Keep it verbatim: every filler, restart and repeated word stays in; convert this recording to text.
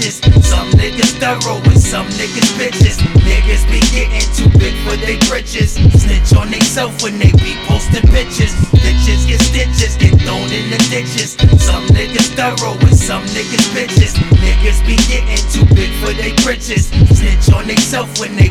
snitches. Some niggas thorough and some niggas bitches. Niggas be getting too big for they britches. Snitch on they self when they be posting pictures. Bitches get stitches, get thrown in the ditches. Some niggas thorough and some niggas bitches. Niggas be getting too big for they britches. Snitch on they self when they